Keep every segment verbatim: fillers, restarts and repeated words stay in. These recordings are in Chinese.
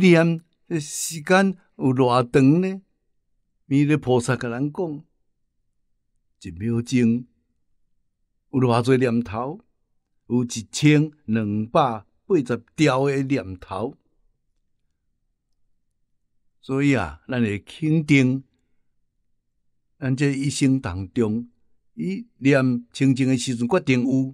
念的时间有偌长呢？弥勒菩萨甲咱讲，一秒钟有偌侪念头，有一千两百八十条的念头。所以啊，咱会肯定，咱这一生当中，伊念清净的时阵决定有，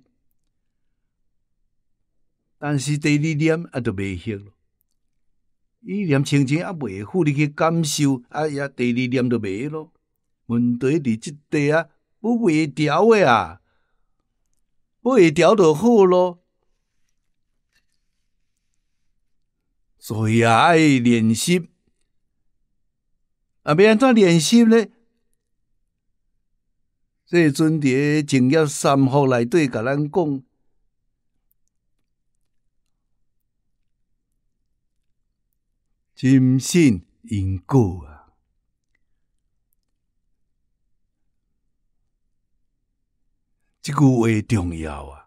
但是第二念啊就袂晓咯。伊念清净啊袂赴你去感受，啊也第二念就袂咯。问题伫即块啊，要袂调的啊，要会调就好咯。所以啊，爱练习。啊，要安怎练习呢？这阵伫净业三福内底甲咱讲，深信因果啊，这句话重要啊！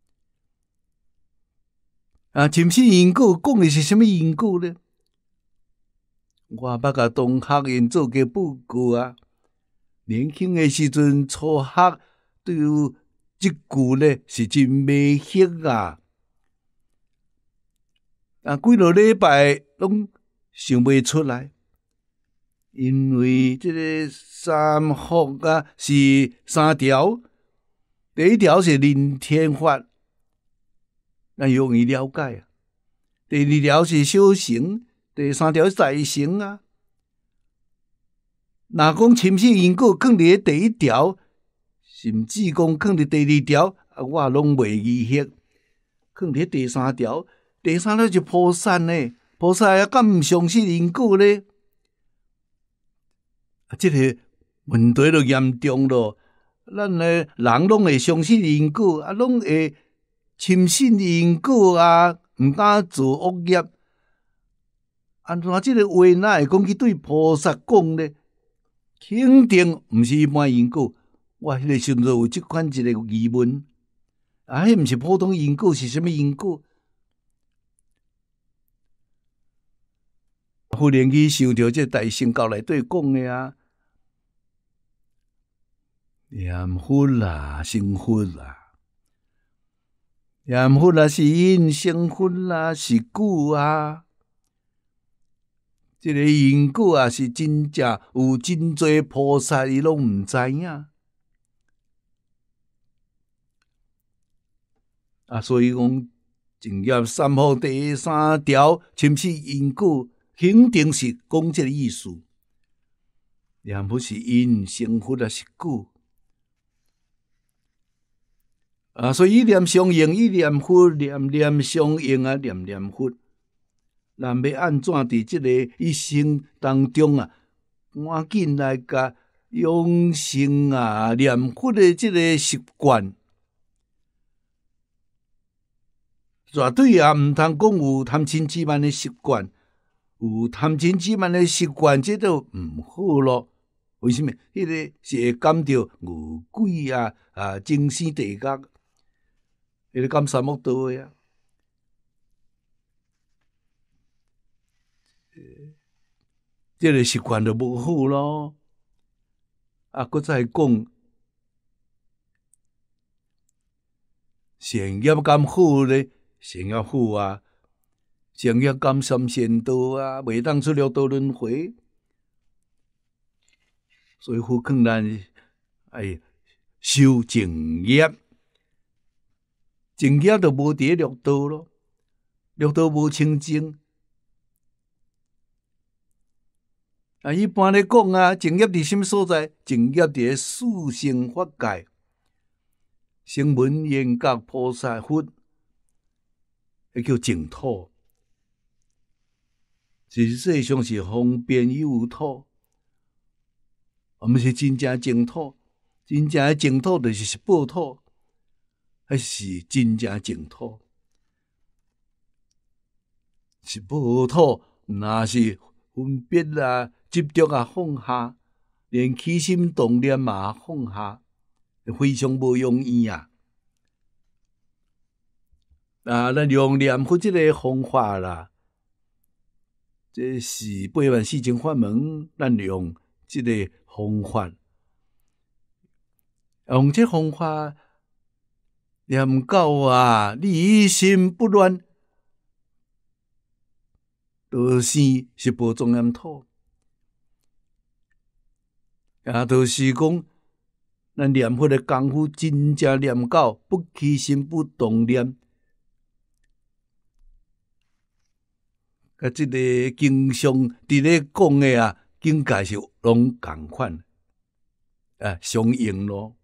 啊，深信因果讲的是什么因果呢？我捌甲同学因做过报告啊。年轻的时阵，初学对于即句呢是真袂晓啊。啊，几落礼拜拢想袂出来，因为这个三福啊是三条，第一条是人天法，咱容易了解啊。第二条是小乘，第三条是大乘啊。若讲深信因果放伫第一条，甚至讲放伫第二条，啊，我拢袂记晓。放伫第三条，第三条是菩萨呢，菩萨也敢毋相信因果呢？啊，这个问题就严重咯。咱诶人拢会相信因果，啊，拢会深信因果啊，毋敢做恶业。安怎这个话哪会讲去对菩萨讲呢？肯定毋是一般因果，我迄个时阵有即款一个疑问，啊，迄毋是普通因果，是什么因果？忽然去想到这大乘教内底讲的啊，念佛啦，成佛啦，念佛啦是因，成佛啦是果啊。这个因果啊，是真正有真多菩萨伊拢毋知影啊，所以讲净业三福第三条深信因果，肯定是讲这个意思。念佛是因，成佛啊是果啊，所以念相应，伊念佛，念念相应啊，念念佛。咱要安怎伫即个一生当中啊，赶紧来甲养成啊念佛的即个习惯，绝对也毋通讲有贪嗔痴慢的习惯，有贪嗔痴慢的习惯，这都毋好咯。为什么？迄个是会感到餓鬼啊啊，精神地狱，迄个感三恶道的啊。这个习惯就无好咯。啊，搁再讲善业敢好咧？善业好啊，善业敢三善道啊，袂当出六道轮回。所以佛劝咱哎修正业，正业就无伫六道咯，六道无清净。啊，一般咧讲啊，正业伫什么所在？正业伫四圣法界，声闻缘觉菩萨佛，迄叫净土。实际上是方便有土，毋是真正净土。真正的净土就是十报土，迄是真正净土。十报土若是分别啊、执着啊放下，连起心动念嘛放下，非常无容易啊！啊，咱用念佛这个方法啦， 这是八万四千法门，咱用这个方法，用这方法念叨啊，你心不乱，道生是宝庄严土，也就是讲，咱念佛的功夫真正念到不起心不动念。甲即个经上伫咧讲诶啊，境界是拢共款，啊，相应咯。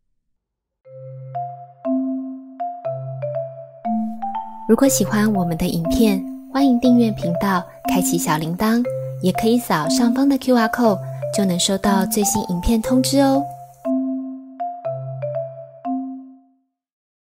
如果喜欢我们的影片，欢迎订阅频道，开启小铃铛，也可以扫上方的 Q R code，就能收到最新影片通知哦。